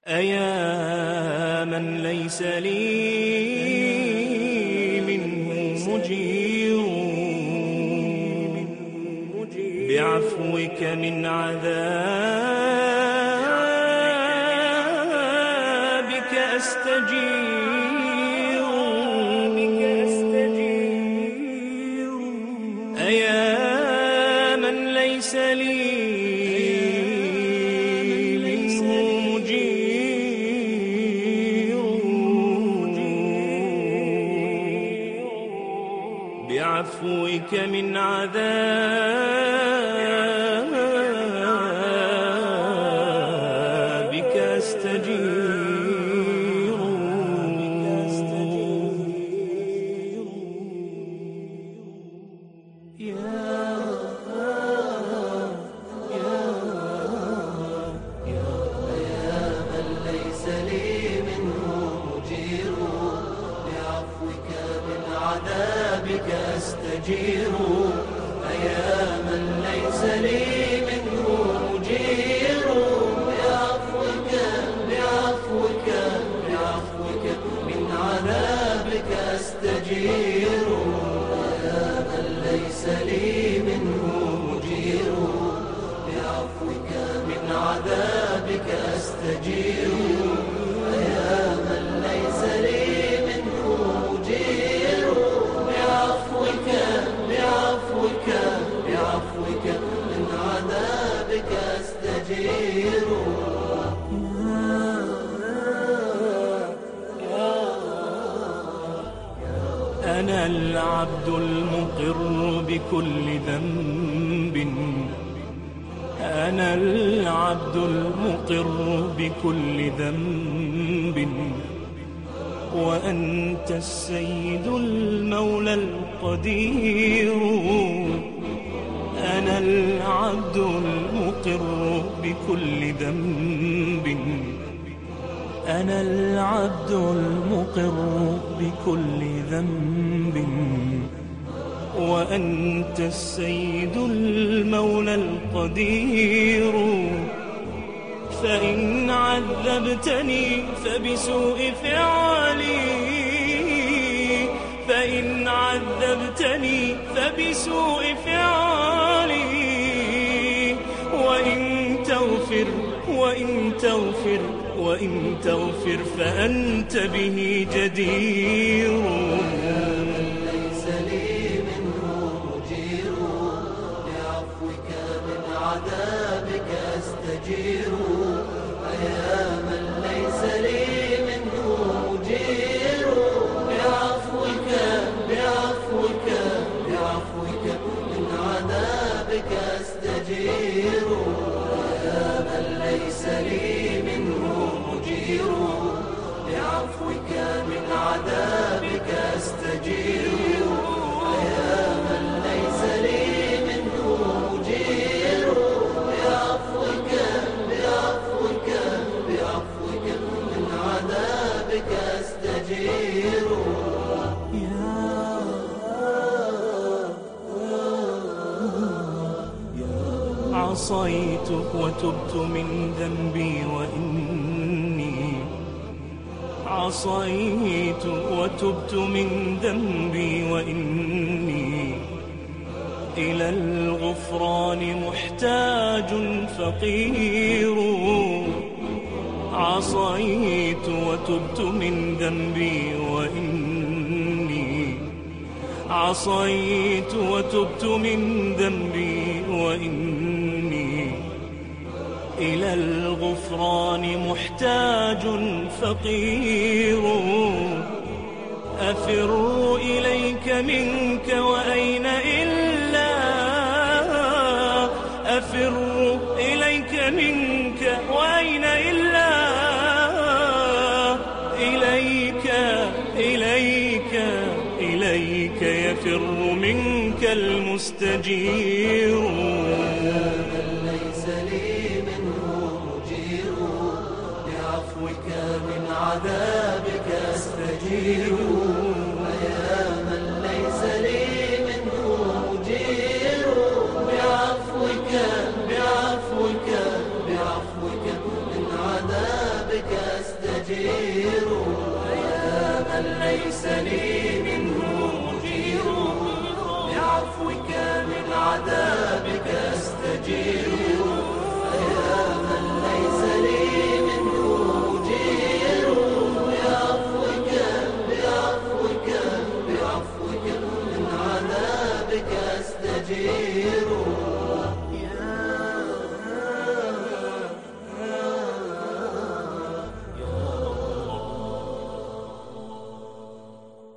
أيا من ليس لي منه مجير بعفوك من عذابك أستجير. أيا من ليس لي بعفوك من عذابك أستجير. يا من ليس لي منه مجير بعفوك من عذابك أستجير. أيا من ليس لي منه مجير بعفوك من عذابك أستجير. أيا من ليس لي منه مجير بعفوك من عذابك أستجير. أيا من ليس لي منه مجير بعفوك من عذابك أستجير. أنا العبد المقر بكل ذنب، أنا العبد المقر بكل ذنب، وأنت السيد المولى القدير. أنا العبد المقر بكل ذنب، أنا العبد المقر بكل ذنب، وأنت السيد المولى القدير. فإن عذبتني فبسوء فعلي، فإن عذبتني فبسوء فعلي، وإن تغفر فأنت به جدير. ليس لي منه مجير بعفوك من عذابك أستجير. أيا من ليس لي منه مجير بعفوك من عذابك أستجير. أيا من ليس لي منه مجير بعفوك من عذابك أستجير. أيا من ليس لي منه مجير بعفوك من عذابك أستجير. عصيتك وتبت من ذنبي، وإني عصيت وتبت من ذنبي، وإني إلى الغفران محتاج فقير. عصيت وتبت من ذنبي، وإني عصيت وتبت من ذنبي، وإني إلى الغفران محتاج فقير. أفر إليك منك وأين إلا، أفر إليك منك وأين إلا، إليك يفر منك المستجير. ليس لي منه مجير بعفوك من عذابك أستجير. أيا من ليس لي منه مجير بعفوك من عذابك أجير يا من ليس لي منه مجير بعفوك من عذابك أستجير